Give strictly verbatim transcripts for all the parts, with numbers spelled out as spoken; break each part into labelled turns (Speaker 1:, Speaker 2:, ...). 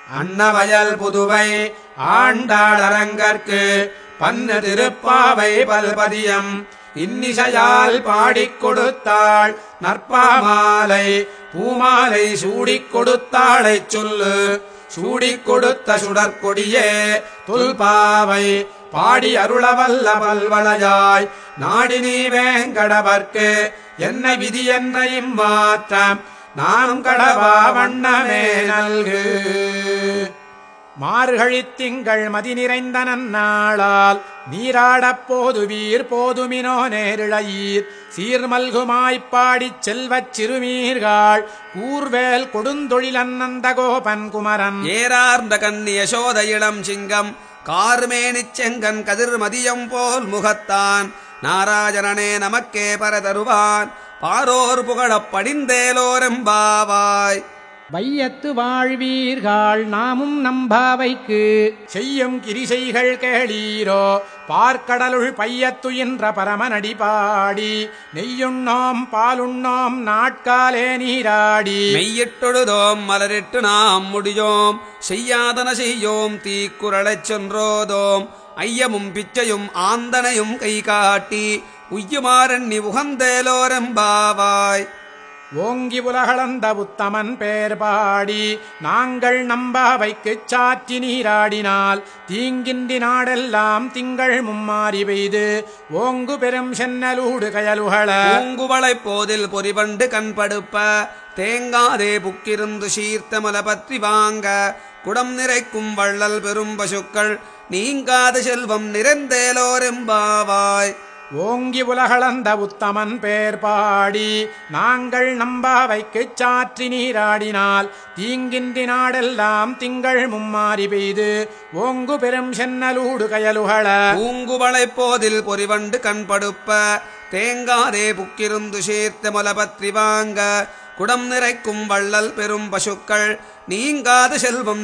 Speaker 1: அன்னவயல் புதுவை ஆண்டாளரங்கற்கு பன்னு திருப்பாவை பல்பதியம் இன்னிசையால் பாடிக் கொடுத்தாள் நற்பாமாலை பூமாலை சூடிக் கொடுத்தாளைச் சொல்லு சூடிக் கொடுத்த சுடற்கொடியே தொல்பாவை பாடி அருளவல்ல பல்வளையாய் நாடி நீ வேங்கடவர்க்கு என்ன விதி என்ற இம்மாற்றம் நானும் கடவா வண்ணமே நல்கு. மார்கழித் திங்கள் மதி நிறைந்த நன்னாளால் நீராடப் போதுவீர் போதுமினோ நேரிழையீர் சீர்மல்குமாய்ப்பாடிச் செல்வச் சிறுமீர்கள் கூர்வேல் கொடுந்தொழிலன்னந்த கோபன் குமரன்
Speaker 2: ஏறார்ந்த கண்ணி யசோத இளம் சிங்கம் கார்மேனிச் செங்கன் கதிர் மதியம் போல் முகத்தான் நாராயணனே நமக்கே பரதருவான் பாரோர் புகழப் படிந்தேலோரெம்பாவாய்.
Speaker 1: வையத்து வாழ்வீர்கள் நாமும் நம்பாவைக்கு செய்யும் கிரிசைகள் கேளீரோ பார்க்கடலுள் பையத்துயின்ற பரமனடி பாடி நெய்யுண்ணோம் பாலுண்ணோம் நாட்காலே நீராடி
Speaker 2: மெய்யிட்டொழுதோம் மலரிட்டு நாம் முடியோம் செய்யாதன செய்யோம் தீக்குறளைச் சென்றோதோம் ஐயமும் பிச்சையும் ஆந்தனையும் கை காட்டி உய்யுமாறண்ணி உகந்தேலோரெம்பாவாய்.
Speaker 1: ஓங்கி உலகளந்த உத்தமன் பேர் பாடி நாங்கள் நம்பாவைக்குச் சாற்றி நீராடினால் தீங்கின்றி நாடெல்லாம் திங்கள் மும்மாறி பெய்து ஓங்கு பெரும் சென்னலூடு கயலுகள
Speaker 2: பூங்குவளை போதில் பொறிவண்டு கண்படுப்ப தேங்காதே புக்கிருந்து சீர்த்தமல பற்றி வாங்க குடம் நிறைக்கும் வள்ளல் பெரும் பசுக்கள் நீங்காத செல்வம் நிறைந்தேலோரெம்பாவாய்.
Speaker 1: ஓங்கி உலகளந்த உத்தமன் பேர் பாடி நாங்கள் நம்பாவைக்குச் சாற்றி நீராடினால் தீங்கின்றி நாடெல்லாம் திங்கள் மும்மாறி பெய்து ஓங்கு பெரும் சென்னலூடு கயலுகள
Speaker 2: பூங்குவளை போதில் பொறிவண்டு கண்படுப்ப தேங்காதே புக்கிருந்து சேர்த்த மொல பற்றி வாங்க குடம் நிறைக்கும் வள்ளல் பெரும் பசுக்கள் நீங்காத செல்வம்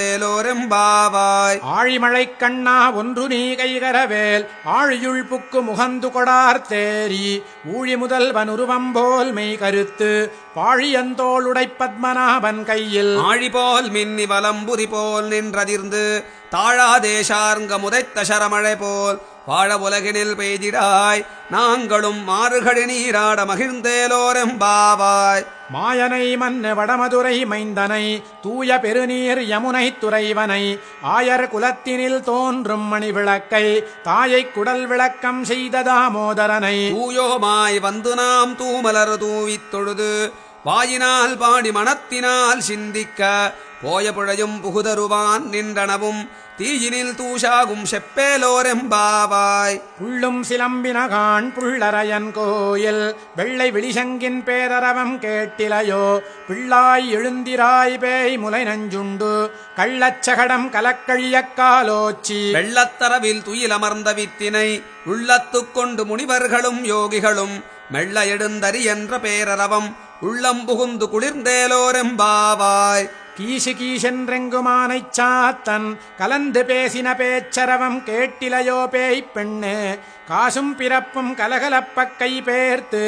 Speaker 2: நிறைந்தேலோரெம்பாவாய்.
Speaker 1: ஆழிமழை கண்ணா ஒன்று நீ கைகரவேல் ஆழியுள் புக்கு முகந்து கொடார் தேரி ஊழி முதல்வன் உருவம் போல் மெய் கருத்து பாழியந்தோளுடை பத்மநாபன் கையில்
Speaker 2: ஆழி போல் மின்னி வலம்புரி போல் நின்றதிர்ந்து தாழாதேசார்ங்க முதைத்த சரமழை போல் வாழ உலகினில் பெய்திடாய் நாங்களும் மாறுகழி நீராட மகிழ்ந்தேலோரெம்பாவாய்.
Speaker 1: மாயனை மன்னு வடமதுரை மைந்தனை தூய பெருநீர் யமுனை துறைவனை ஆயர் குலத்தினில் தோன்றும் மணி விளக்கை தாயை குடல் விளக்கம் செய்த தாமோதரனை
Speaker 2: தூயோமாய் வந்து நாம் தூமலர் தூவித் தொழுது வாயினால் பாடி மனத்தினால் சிந்திக்க போய புழையும் புகுதருவான் நின்றனவும் தீயினில் தூஷாகும் செப்பேலோரெம்பாவாய்.
Speaker 1: புள்ளும் சிலம்பினகான் புள்ளரையன் கோயில் வெள்ளை விழிசங்கின் பேரரவம் கேட்டிலையோ பிள்ளாய் எழுந்திராய் பேய் முலை நஞ்சுண்டு கள்ளச்சகடம் கலக்கழியக் காலோச்சி
Speaker 2: வெள்ளத்தரவில் துயிலமர்ந்த வித்தினை உள்ளத்துக் கொண்டு முனிவர்களும் யோகிகளும் மெல்ல எழுந்தறி என்ற பேரரவம் உள்ளம் புகுந்து குளிர்ந்தேலோரெம்பாவாய்.
Speaker 1: கீசு கீசென்றெங்குமானைச் சாத்தன் கலந்து பேசின பேச்சரவம் கேட்டிலையோ பேய் பெண்ணே காசும் பிறப்பும் கலகலப்பக் கை பேர்த்து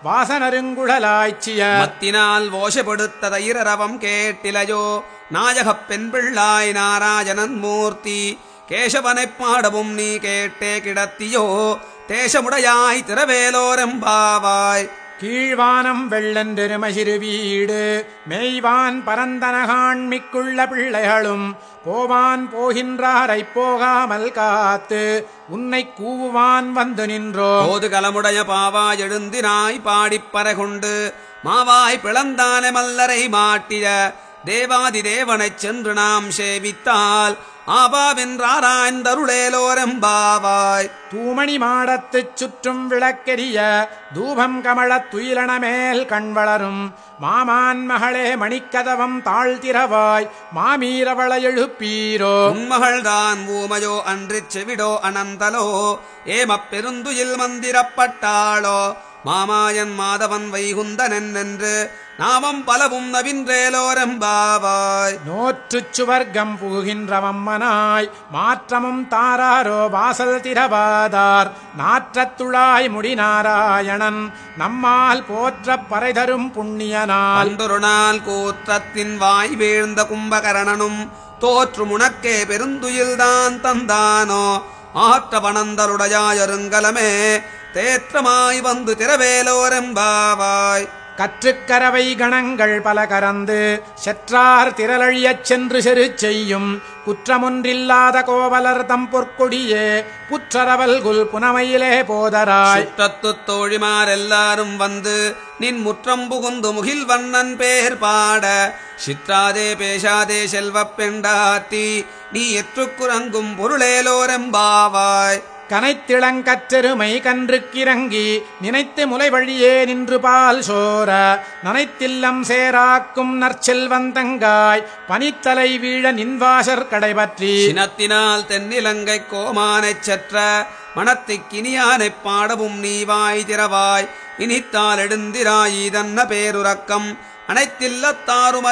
Speaker 1: வாசனருங்குழலாய்ச்சிய
Speaker 2: மத்தினால் ஓஷப்படுத்த தைரரவம் கேட்டிலையோ நாயகப் பெண் பிள்ளாய் நாராயணன் மூர்த்தி கேசவனைப் பாடவும் நீ கேட்டே கிடத்தியோ தேசமுடையாய் திரவேலோரெம்பாவாய்.
Speaker 1: கீழ்வானம் வெள்ளென்றெருமசிறு வீடு மெய்வான் பரந்தனகாண்மிக்குள்ள பிள்ளைகளும் போவான் போகின்றாரைப் போகாமல் காத்து உன்னை கூவுவான் வந்து நின்றோ
Speaker 2: போது கலமுடைய பாவாய் எழுந்தினாய் பாடிப்பறை கொண்டு மாவாய் பிளந்தான மல்லரை மாட்டிய தேவாதி தேவனைச் சென்று நாம் சேவித்தால் ஆபாவென்றாராய்ந்தருளேலோரெம்பாவாய்.
Speaker 1: தூமணி மாடத்துச் சுற்றும் விளக்கெரிய தூபம் கமழத் துயிலனமேல் கண்வளரும் மாமான் மகளே மணிக்கதவம் தாழ்த்திரவாய் மாமீரவள எழுப்பீரோ
Speaker 2: உன்மகள்தான் ஊமையோ அன்றிச் செவிடோ அனந்தலோ ஏமப் பெருந்துயில் மந்திரப்பட்டாளோ மாமாயன் மாதவன் வைகுந்தனென் என்று நாமம் பலவும் நவின்றேலோரெம்பாவாய்.
Speaker 1: நோற்றுச் சுவர்க்கம் புகுகின்றவம்மனாய் மாற்றமும் தாராரோ வாசல் திரவாதார் நாற்றத்துழாய் முடி நாராயணன் நம்மால் போற்றப் பறைதரும் புண்ணியனால்
Speaker 2: அந்தொரு நாள் கூற்றத்தின் வாய் வீழ்ந்த கும்பகரணனும் தோற்று முனக்கே பெருந்துயில்தான் தந்தானோ ஆற்ற பணந்தருடையாயருங்கலமே தேற்றமாய் வந்து திரவேலோரெம்பாவாய்.
Speaker 1: கற்றுக்கரவை கணங்கள் பல கறந்து செற்றார் திரளழியச் சென்று செரு செய்யும் குற்றமொன்றில்லாத கோவலர் தம் பொற்கொடியே புற்றரவல் குல் புனமையிலே போதராய்.
Speaker 2: சுற்றத்து தோழிமார் எல்லாரும் வந்து நின் முற்றம் புகுந்து முகில் வண்ணன் பேர் பாட சிற்றாதே பேசாதே செல்வப் பெண்டாத்தி நீ எற்றுக்குறங்கும் பொருளேலோரெம்பாவாய்.
Speaker 1: கனைத்திளங்கற்றெருமை கன்றுக்கிறங்கி நினைத்து முலை வழியே நின்று பால் சோர நனைத்தில்லம் சேராக்கும் நற்செல்வந்தங்காய் பனித்தலை வீழ நின்வாசற் கடைபற்றி
Speaker 2: சினத்தினால் தென்னிலங்கை கோமானைச் செற்ற மனத்திக் கினியானைப் பாடவும் நீவாய் திரவாய் இனித்தால் எடுந்திராய் இதன்ன பேருறக்கம் அனைத்தில்லத்தாரும்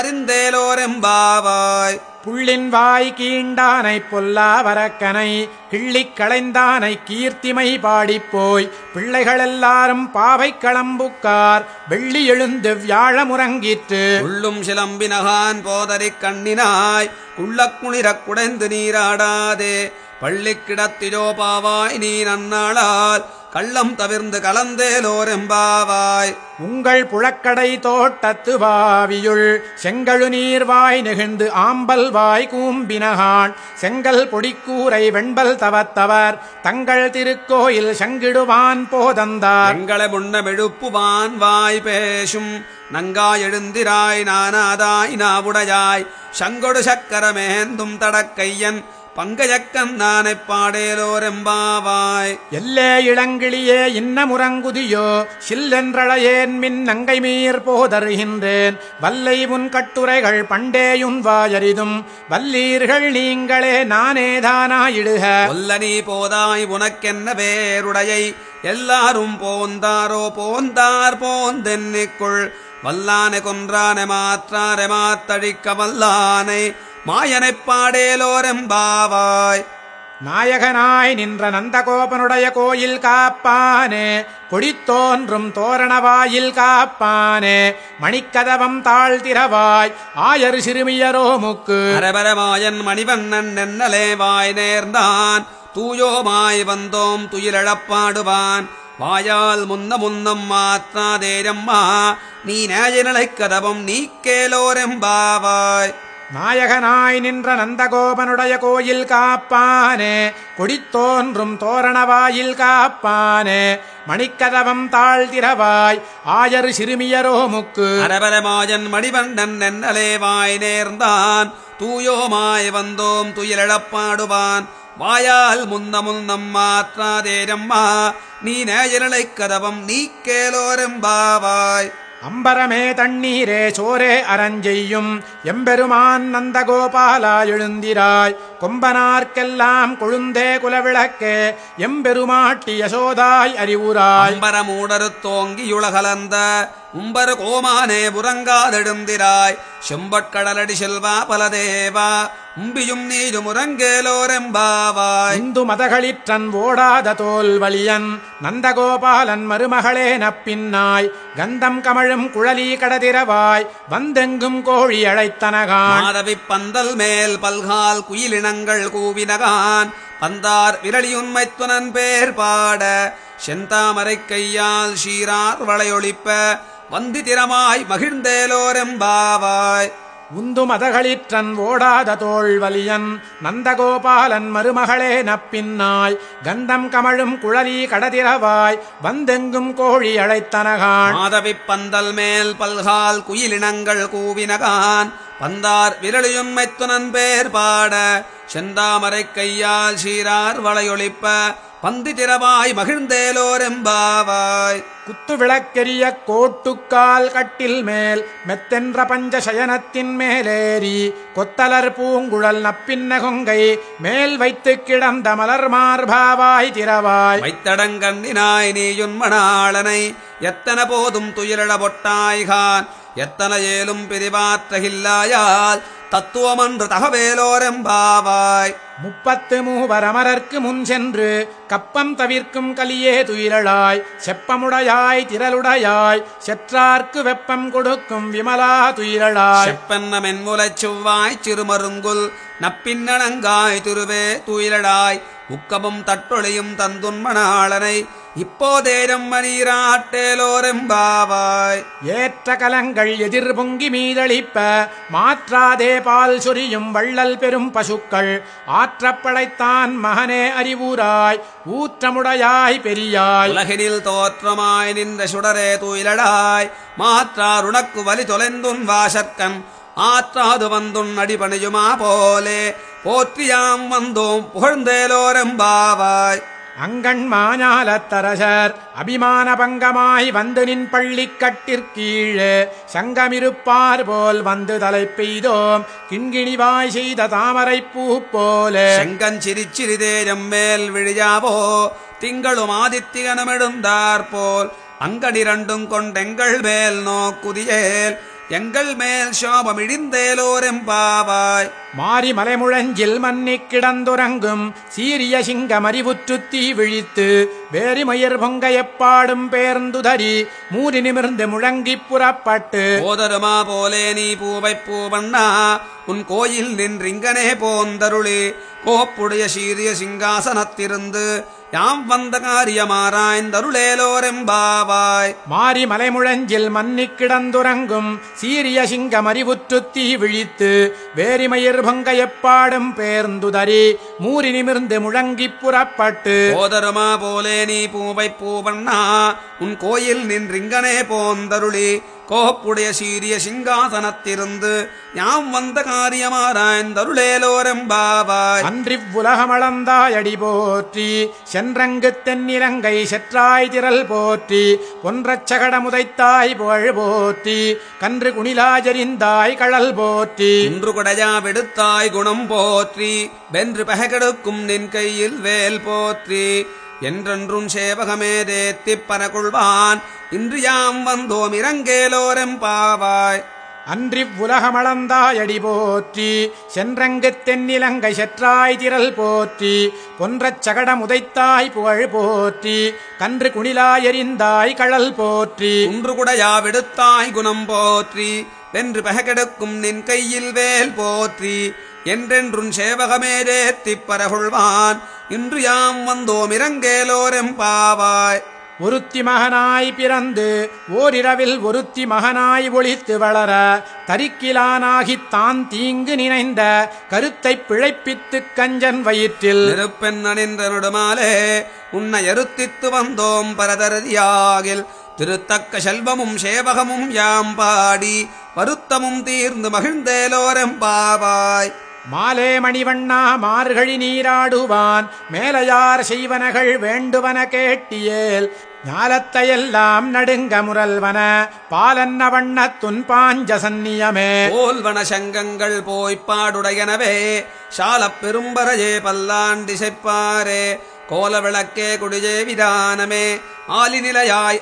Speaker 2: அறிந்தேலோரெம்பாவாய்.
Speaker 1: புள்ளின் வாய் கீண்டானை பொல்லா வரக்கனை கிள்ளிக் களைந்தானை கீர்த்திமை பாடிப்போய் பிள்ளைகளெல்லாரும் பாவை களம்புக்கார் வெள்ளி எழுந்து வியாழமுறங்கிற்று.
Speaker 2: உள்ளும் சிலம்பினகான் போதரிக் கண்ணினாய் உள்ளக் குளிரக் குடைந்து நீராடாதே பள்ளிக் கிடத்திலோ பாவாய் நீ நன்னாளால் கள்ளம் தவிர்ந்து கலந்தேலோரெம்பாவாய்.
Speaker 1: உங்கள் புழக்கடை தோட்டத்து வாவியுள் செங்கழு நீர்வாய் நெகிழ்ந்து ஆம்பல் வாய் கூம்பினகான் செங்கல் பொடிக்கூரை வெண்பல் தவத்தவர் தங்கள் திருக்கோயில் சங்கிடுவான் போதந்தார்.
Speaker 2: எங்களை முன்ன மெழுப்புவான் வாய் பேசும் நங்காய் எழுந்திராய் நானாதாய் நாவுடையாய் சங்கொடு சக்கரமேந்தும் தடக்கையன் பங்கஜக்கன் நானைப் பாடேலோரெம்பாவாய்.
Speaker 1: எல்லே இளங்கிளியே இன்ன முறங்குதியோ சில்லென்றழையேன் மின் நங்கை மீர் போதருகின்றேன் வல்லை முன் கட்டுரைகள் பண்டேயுன் வாயரிதும் வல்லீர்கள் நீங்களே நானேதானாயிடுக.
Speaker 2: ஒல்ல நீ போதாய் உனக்கென்ன வேருடையை எல்லாரும் போந்தாரோ போந்தார் போந்தென்னிக்குள் வல்லானை கொன்றானை மாற்றாரை மாத்தழிக்க வல்லானை மாயனைப் பாடேலோரெம்பாவாய்.
Speaker 1: நாயகனாய் நின்ற நந்தகோபனுடைய கோயில் காப்பானே கொடித்தோன்றும் தோரணவாயில் காப்பானே மணிக்கதவம் தாழ்த்திரவாய் ஆயர் சிறுமியரோ முக்கு
Speaker 2: அரபரமாயன் மணிவண்ணன் நென்னலே வாய் நேர்ந்தான் தூயோமாய் வந்தோம் துயிலழப்பாடுவான் வாயால் முன்ன முன்னம் மாற்றாதேரம்மா நீ நேயநிலைக் கதவம் நீக்கேலோரெம்பாவாய்.
Speaker 1: நாயகனாய் நின்ற நந்தகோபனுடைய கோயில் காப்பானே கொடித்தோன்றும் தோரணவாயில் காப்பானே மணிக்கதவம் தாழ்த்திரவாய் ஆயர் சிறுமியரோ முக்கு
Speaker 2: அரபரமாயன் மணிவண்ணன் நென்னலே வாய் நேர்ந்தான் தூயோமாய் வந்தோம் துயிலழப்பாடுவான் வாயால் முன்ன முன்னம் மாற்றாதேரம்மா நீ நேயநிலைக் கதவம் நீக்கேலோரெம்பாவாய்.
Speaker 1: அம்பரமே தண்ணீரே சோரே அரஞ்செய்யும் எம்பெருமான் நந்தகோபாலா எழுந்திராய் கொம்பனார்க்கெல்லாம் கொழுந்தே குலவிளக்கே எம்பெருமாட்டி யசோதாய் அறிவுராய்.
Speaker 2: அம்பரமூடரு தோங்கியுலகலந்த உம்பரு கோமானே புறங்காதெழுந்திராய் செம்பட்கடலடி செல்வா பலதேவா உம்பியும் நீயும் உறங்கேலோரெம்பாவாய்.
Speaker 1: இந்து மதகளிற்றன் ஓடாத தோல் வலியன் நந்தகோபாலன் மருமகளே நப்பின்னாய் கந்தம் கமழும் குழலி கடதிரவாய் வந்தெங்கும் கோழி அழைத்தனகான்.
Speaker 2: மாதவி பந்தல் மேல் பல்கால் குயிலினங்கள் கூவினகான் பந்தார் விரலியுண்மைத்துனன் பேர் பாட செந்தாமரை கையால் ஷீரார் வளையொளிப்ப வந்து திறமாய் மகிழ்ந்தேலோரெம்பாவாய்.
Speaker 1: உந்து மதகளிற்றன் ஓடாத தோள் வலியன் நந்தகோபாலன் மருமகளே நப்பின்னாய் கந்தம் கமழும் குழலி கடதிரவாய் வந்தெங்கும் கோழி அழைத்தனகான்.
Speaker 2: மாதவி பந்தல் மேல் பல்கால் குயிலினங்கள் கூவினகான் பந்தார் விரலியுண்மைத்துனன் பேர் பாட செந்தாமரை கையால் ஷீரார் வளையொளிப்ப பந்தி திறவாய் மகிழ்ந்தேலோரெம்பாவாய்.
Speaker 1: குத்து விளக்கெரிய கோட்டுக்கால் கட்டில் மேல் மெத்தென்ற பஞ்ச சயனத்தின் மேலேறி கொத்தலர் பூங்குழல் நப்பின்ன கொங்கை மேல் வைத்து கிடந்த மலர் மார்பாவாய் திரவாய்.
Speaker 2: வைத்தடங்கண்ணினாய் நீயுன் மணாளனை எத்தன போதும் துயிலழ பொட்டாய்கான் எத்தன ஏலும் பிரிவாற்றகில்லாயால் தத்துவமன்று தகவேலோரெம்பாவாய்.
Speaker 1: முப்பத்து மூவரமரர்க்கு முன் சென்று கப்பம் தவிர்க்கும் கலியே துயிலளாய் செப்பமுடையாய் திரளுடையாய் செற்றார்க்கு வெப்பம் கொடுக்கும் விமலா துயிலளாய்.
Speaker 2: செப்பன்ன மென்முலைச் செவ்வாய் சிறுமருங்குல் நப்பின்னணங்காய் திருவே துயிலளாய் உக்கமும் தட்டொழியும் தந்துன்மணாளனை இப்போதேரம் மணீராட்டேலோரெம்பாவாய்.
Speaker 1: ஏற்ற கலங்கள் எதிர் பொங்கி மீதளிப்ப மாற்றாதே பால் சொரியும் வள்ளல் பெரும் பசுக்கள் ஆற்றப்படைத்தான் மகனே அறிவுராய் ஊற்றமுடையாய் பெரியாய்.
Speaker 2: உலகினில் தோற்றமாய் நின்ற சுடரே துயிலடாய் மாற்றார் உனக்கு வலி தொலைந்துன் வாசற்கண் ஆற்றாது வந்துன் அடிபணியுமா போலே போற்றியாம் வந்தோம் புகழ்ந்தேலோரெம்பாவாய்.
Speaker 1: அங்கண் மாஞாலத்தரசர் அபிமான பங்கமாய் வந்து நின் பள்ளிக்கட்டிற்கீழே சங்கமிருப்பார் போல் வந்து தலை பெய்தோம் கிண்கிணிவாய் செய்த தாமரை பூ போலே.
Speaker 2: செங்கஞ்சிரிச்சிறிதேஜம் மேல் விழியாவோ திங்களும் ஆதித்யனுமெழுந்தார் போல் அங்கடிரண்டும் கொண்டெங்கள் மேல் நோக்குதியேல் எங்கள் மேல் சோபமிழிந்தேலோரெம்பாவாய்.
Speaker 1: மாறி மலைமுழஞ்சில் மன்னிக் கிடந்துறங்கும் சீரிய சிங்கமறிவுற்று தீ விழித்து வேரிமயிர் பொங்க எப்பாடும் பேர்ந்துதறி மூறி நிமிர்ந்து முழங்கிப் புறப்பட்டு
Speaker 2: போதருமா போலே நீ பூவை பூவண்ணா உன் கோயில் நின்றிங்கனே போந்தருளி கோப்புடைய சீரிய சிங்காசனத்திருந்து யாம் வந்த காரியமாராய்ந்தருளேலோரெம்பாவாய்.
Speaker 1: மாறி மலைமுழஞ்சில் மன்னிக் கிடந்துறங்கும் சீரிய சிங்கமறிவுற்று தீ விழித்து வேரிமயிர் பொங்க எப்பாடும் பேர்ந்துதறி மூறி நிமிர்ந்து முழங்கிப் புறப்பட்டு
Speaker 2: போதருமா போலே நீ பூவை பூவண்ணா உன் கோயில் நின்றிங்கனே போந்தருளி கோப்புடைய சீரிய சிங்காசனத்திருந்து யாம் வந்த காரியமாராய்ந்தருளேலோரெம்பாவாய்.
Speaker 1: அன்றிவ்வுலகமளந்தாய் அடி போற்றி சென்றங்கு தென்னிலங்கை செற்றாய் திரள் போற்றி பொன்றச் சகடமுதைத்தாய் புகழ் போற்றி கன்று குணிலாஜரிந்தாய் கழல் போற்றி
Speaker 2: இன்று குடையா விடுத்தாய் குணம் போற்றி வென்று பககெடுக்கும் நின் கையில் வேல் போற்றி என்றென்றும் சேவகமே தேத்திப் பனகுள்வான் இன்று யாம் வந்தோம் இறங்கேலோரெம்பாவாய்.
Speaker 1: அன்றிவ்வுலகமளந்தாய் அடி போற்றி சென்றங்கு தென்னிலங்கை செற்றாய் திரள் போற்றி பொன்றச் சகடமுதைத்தாய் புகழ் போற்றி கன்று குணிலாயெறிந்தாய் கழல் போற்றி
Speaker 2: இன்று குடையா விடுத்தாய் குணம் போற்றி வென்று பககெடுக்கும் நின் கையில் வேல் போற்றி என்றென்றும் சேவகமே தேத்திப் பரகுள்வான் இன்று யாம் வந்தோம் இறங்கேலோரெம்பாவாய்.
Speaker 1: ஒருத்தி மகனாய் பிறந்து ஓரிரவில் ஒருத்தி மகனாய் ஒளித்து வளர தரிக்கிலானாகித் தான் தீங்கு நினைந்த கருத்தைப் பிழைப்பித்துக் கஞ்சன் வயிற்றில்
Speaker 2: நெருப்பெண் அணிந்த நொடுமாலே உன்னை எருத்தித்து வந்தோம் பரதரதியாகில் திருத்தக்க செல்வமும் சேவகமும் யாம் பாடி வருத்தமும் தீர்ந்து மகிழ்ந்தேலோரெம்பாவாய்.
Speaker 1: மாலே மணிவண்ணா மார்கழி நீராடுவான் மேலையார் செய்வனகள் வேண்டுவன கேட்டியேல் ஞாலத்தையெல்லாம் நடுங்க முரல்வன பாலன்ன வண்ணத் துன்பாஞ்ச சந்நியமே
Speaker 2: போல்வன சங்கங்கள் போய்ப்பாடுடையனவே சாலப் பெரும்பரையே பல்லாண்டிசைப்பாரே கோல விளக்கே குடிஜே விதானமே ஆலிநிலையாய்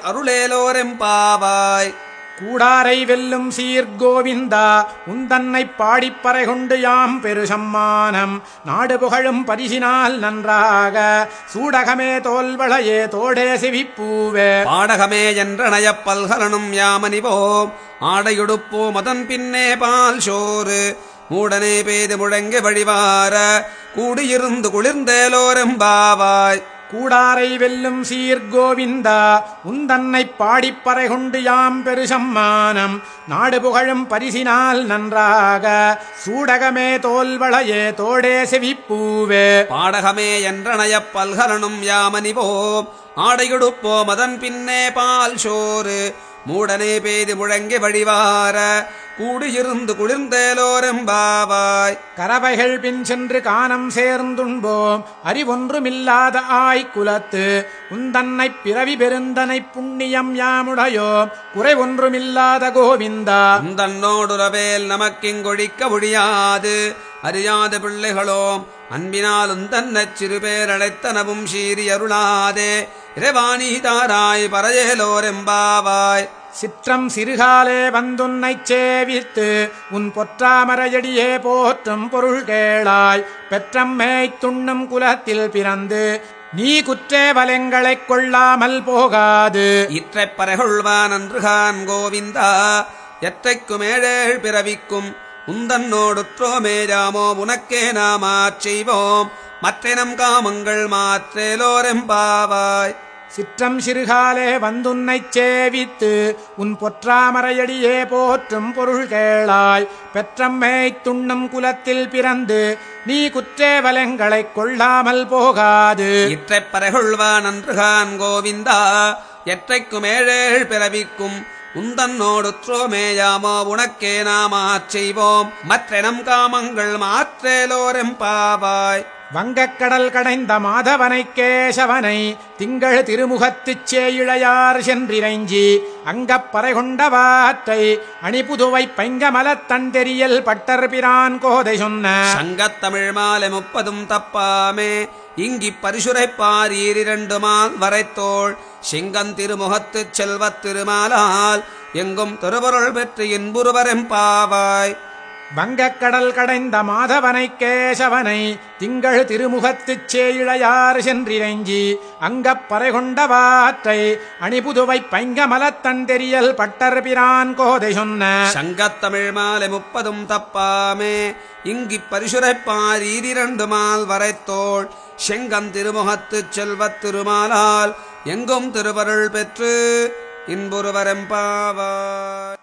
Speaker 2: அருளேலோரெம்பாவாய்.
Speaker 1: கூடாரை வெல்லும் சீர்கோவிந்தா உந்தன்னை பாடிப்பறை கொண்டு யாம் பெரு சம்மானம் நாடு புகழும் பரிசினால் நன்றாக சூடகமே தோல்வளையே தோடே செவிப்பூவே
Speaker 2: பாடகமே என்றனையப் பல்கலனும் யாமணிவோம் ஆடையுடுப்போம் அதன் பின்னே பால் சோறு மூடனே பெய்து முழங்கி வழிவார கூடியிருந்து குளிர்ந்தேலோரெம்பாவாய்.
Speaker 1: கூடாரை வெல்லும் சீர்கோவிந்தா உந்தன்னை பாடிப்பறை கொண்டு யாம் பெரு சம்மானம் நாடு புகழும் பரிசினால் நன்றாக சூடகமே தோல்வளையே தோடே செவிப்பூவே
Speaker 2: பாடகமே என்றனையப் பல்கலனும் யாமணிவோம் ஆடையுடுப்போம் அதன் பின்னே பால் சோறு மூடனே பெய்து முழங்கி வழிவார கூடியிருந்து குளிர்ந்தேலோரெம்பாவாய்.
Speaker 1: கரவைகள் பின் சென்று காணம் சேர்ந்துண்போம் அறிவொன்றுமில்லாத ஆய் குலத்து உந்தன்னை பிறவி பெருந்தனை புண்ணியம் யாமுடையோம் குறை ஒன்றுமில்லாத கோவிந்தா.
Speaker 2: உந்தன்னோடுறவேல் நமக்கிங்கொழிக்க ஒழியாது அறியாத பிள்ளைகளோம் அன்பினாலும் தன்னச் சிறுபேரழைத்தனவும் சீரி அருளாதே இறைவாணி தாராய் பரையேலோரெம்பாவாய்.
Speaker 1: சிற்றம் சிறுகாலே வந்துன்னைச் சேவித்து உன் பொற்றாமரையடியே போற்றும் பொருள் கேளாய். பெற்றம் மேய்த்துண்ணும் குலத்தில் பிறந்து நீ குற்றேவலங்களைக் கொள்ளாமல் போகாது.
Speaker 2: இற்றைப் பறைகொள்வான் அன்றுகான் கோவிந்தா எற்றைக்கும் ஏழேழ் பிறவிக்கும் உந்தன்னோடுற்றோமே ராமோ உனக்கே நாமாச் செய்வோம் மற்றெனம் காமங்கள் மாற்றேலோரெம்பாவாய்.
Speaker 1: சிற்றம் சிறுகாலே வந்துன்னைச் சேவித்து உன் பொற்றாமரையடியே போற்றும் பொருள் கேளாய். பெற்றம் மேய்த்துண்ணும் குலத்தில் பிறந்து நீ குற்றேவலங்களைக் கொள்ளாமல் போகாது.
Speaker 2: இற்றைப் பறைகொள்வான் அன்றுகான் கோவிந்தா எற்றைக்கும் ஏழேழ் பிறவிக்கும் உந்தன்னோடுற்றோமேயாமோ உனக்கே நாமாச் செய்வோம் மற்றெனம் காமங்கள் மாற்றேலோரெம்பாவாய்.
Speaker 1: வங்கக்கடல் கடைந்த மாதவனைக் கேசவனை திங்கள் திருமுகத்துச் சேயிழையார் சென்றிரைஞ்சி அங்கப் பறை கொண்டவாற்றை அணிபுதுவை பைங்கமலத் தண்டெரியல் பட்டர் பிரான் கோதை சொன்ன
Speaker 2: சங்கத்தமிழ் மாலை முப்பதும் தப்பாமே இங்கிப் பரிசுரைப்பார் ஈரிரண்டுமால் வரைத்தோள் சிங்கன் திருமுகத்துச் செல்வத் திருமாலால் எங்கும் திருவருள் பெற்று இன்புருவரெம்பாவாய்.
Speaker 1: வங்கக்கடல் கடைந்த மாதவனைக் கேசவனை திங்கள் திருமுகத்துச் சேயிழையார் சென்றிரைஞ்சி அங்கப் பறை கொண்டவாற்றை அணிபுதுவை பைங்கமலத் தண்டெரியல் பட்டர் பிரான் கோதை சொன்ன
Speaker 2: சங்கத்தமிழ் மாலை முப்பதும் தப்பாமே இங்கிப் பரிசுரைப்பார் ஈரிரண்டுமால் வரைத்தோள் செங்கன் திருமுகத்துச் செல்வத் திருமாலால் எங்கும் திருவருள் பெற்று இன்புருவரெம்பாவாய்.